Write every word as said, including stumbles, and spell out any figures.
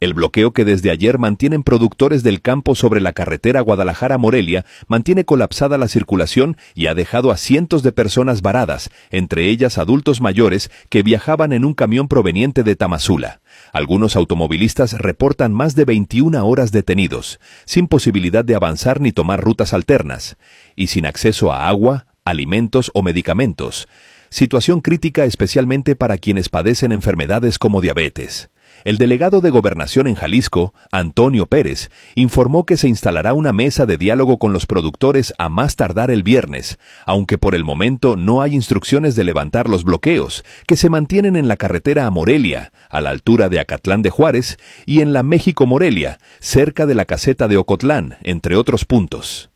El bloqueo que desde ayer mantienen productores del campo sobre la carretera Guadalajara-Morelia mantiene colapsada la circulación y ha dejado a cientos de personas varadas, entre ellas adultos mayores que viajaban en un camión proveniente de Tamazula. Algunos automovilistas reportan más de veintiuna horas detenidos, sin posibilidad de avanzar ni tomar rutas alternas, y sin acceso a agua, alimentos o medicamentos. Situación crítica especialmente para quienes padecen enfermedades como diabetes. El delegado de Gobernación en Jalisco, Antonio Pérez, informó que se instalará una mesa de diálogo con los productores a más tardar el viernes, aunque por el momento no hay instrucciones de levantar los bloqueos, que se mantienen en la carretera a Morelia, a la altura de Acatlán de Juárez, y en la México-Morelia, cerca de la caseta de Ocotlán, entre otros puntos.